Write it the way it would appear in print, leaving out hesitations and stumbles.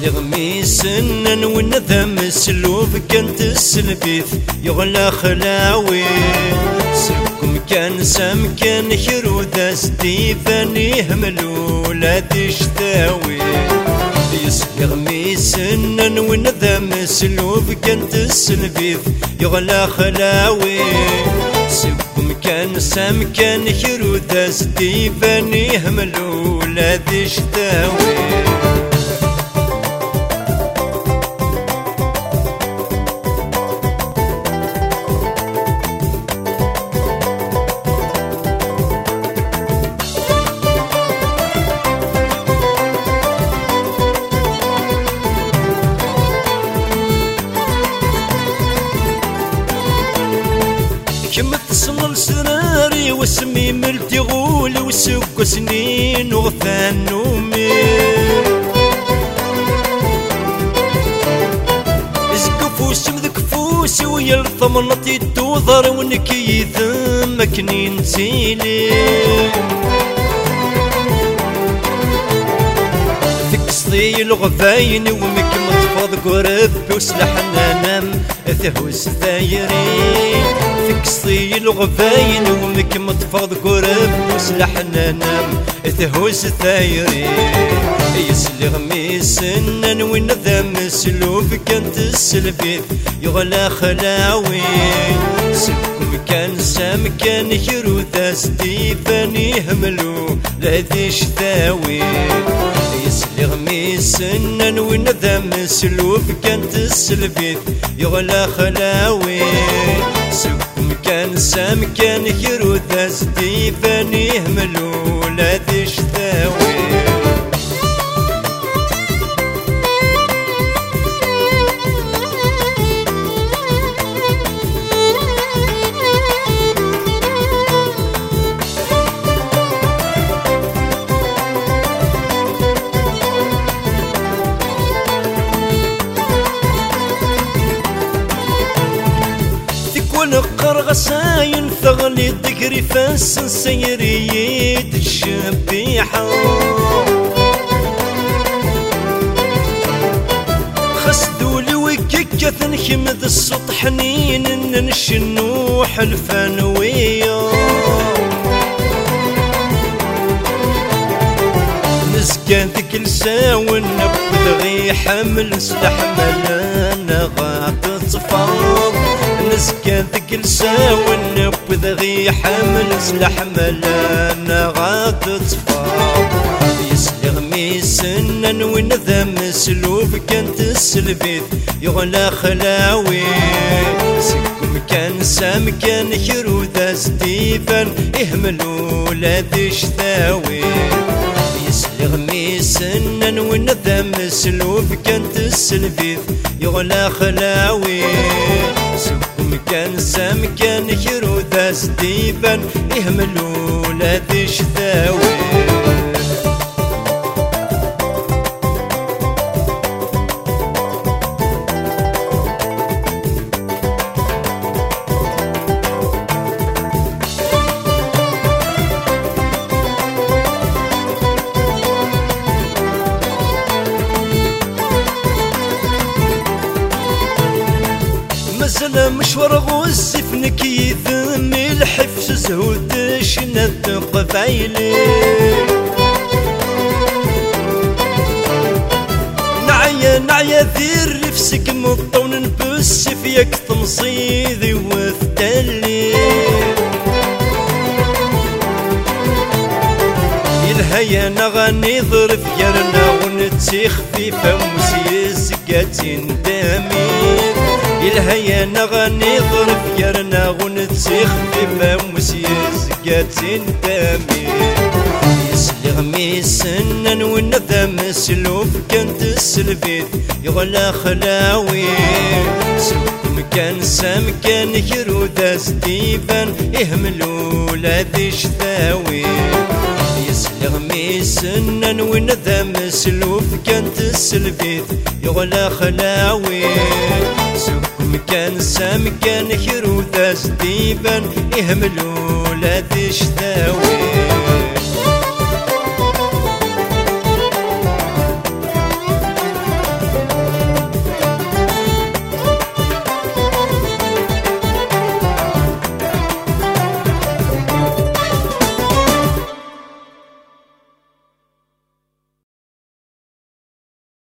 يسلي غميسن ونذم السلوب كانت السلبيث يغلى خلاوي سبكم كان سام كان خرودة ستيفان يهملوا لا تشتاوي يسلي غميسن ونذم السلوب كانت السلبيث يغلى خلاوي سبكم كان سام كان خرودة ستيفان يهملوا لا تشتاوي كم تصمل سراري واسمي ملتي غول وسوق سنين وغثان نومي زكفوس مذكفوس ويا الثمنطي توضر ونكي ثمكني نسيلي تكسطي الغفاين ومك مطفض قرب وسلحنا نام ثهوس ثايري تكسطي الغفاين ومك مطفض قرب وسلحنا نام ثهوس ثايري يسلي غميسن ونذم السلوب كانت السلبيث يغلى خلاوي سبكم كان سام كان خروذة ستيفان يهملوا لا شتاوي يسلي غميسن ونذم السلوب كانت السلبيث يغلى خلاوي سبكم كان سام كان خروذة ستيفان يهملوا لا شتاوي نقر غساين ثغلي ذكري فاس سيريت الشبيحة خسدولي وكيكة ثنخمذ السطح نين نشنوح الفانوية نسكن ذيك لساون نبذ غي حمل سلاح ملانا غاط تصفاض نسكن ذيك لساون نبذ غي حمل سلاح ملانا غاط تصفاض يسلي غميسن ونذم السلوب كانت السلبيث يغلى خلاوي سكم كان سام كان خروذة ستيفان يهملوا لا شتاوي يسلي غميسن ونذم السلوب كانت السلبيث يغلى خلاوي سكم كان سام كان خروذة ستيفان يهملوا لا شتاوي مازال مشوار غوز فنك يذم الحفز زهود شنات قبايلي نعيا ذير رفسك مطون نبس فيك تمصيذي وثدلي يلهيا نغني ظرف يرنا ونتسيخ في فموس يزقاتين دامي يلهيا نغني ظرف يرنا ونتسيخ في فموس يزقاتين دامي يسلي غميسن ونذم السلوب كانت السلبيث يغلى خلاوي سبكم كان سام كان خروذة ستيفان يهملوا لا شتاوي يسلي غميسن ونذم السلوب كانت السلبيث يغلى خلاوي سبكم كان سام كان خروذة ستيفان يهملوا لا شتاوي